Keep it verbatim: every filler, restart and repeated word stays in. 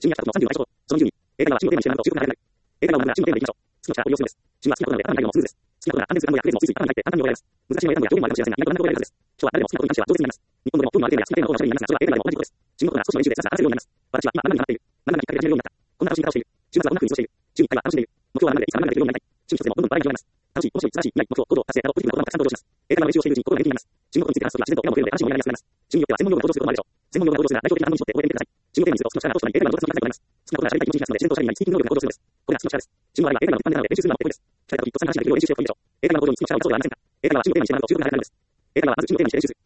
主義やさんじゅうの最初と、その順に、映画は中国テーマにしてなんと中国から映画は中国テーマでいきましょう。好きな人はご利用するです。主義は好きなことなので、あなたのもスムーズです。好きなことなら安全性安全性もついつい頭に入って簡単に覚えられます。難しいのや単語や表現もあるかもしれませんが、意外と何でも覚えられるはずです。今日は誰でも好きなことに関しては上手になりますが、人は誰でも好きなことに関しては上手になります。人のことに学んでいるのは当然になりますが、それは映画なども同じことです。中国語なら少しの練習でさらさら話せるようになります。私は今何々にハマっている。何々にきっかけで始めるようになった。こんな楽しみ方をしている。週末はこんな風に過ごしている。週にいっかいは楽しんでいる。目標は何々でいつか何々できるようになりたい。趣味一つでもどんどんバラエティを読みます。楽しい、面白い、素晴らしい、未来、目標、行動、達成などポジティブな言葉もたくさん登場します。映画の練習をしているうちに心が元気になります。中国語について話すときは自然と絵も増えるので話もやりやすくなります。趣味によっては専門用語が登場することもあるでしょう。専門用語が登場するなら代表的な反応に絞って覚えてみてください。中国テーマにするとその力を通して映画の上手になります。好きなことなら喋りたい気持ちになりますので、自然とおしゃべりになり、スピーキング能力が向上するのです。これはスピーキング能力が登場するのです。これが好きなことが映画の一般でなので練習するのはもってこいです。二人ときっと参加しないでいろいろ練習しておくといいでしょう。映画がまず中国テーマにしているのは中国語で話せんか。映画が中国テーマにしているのと中国語で話せるんです。映画がまず中国テーマにして練習する。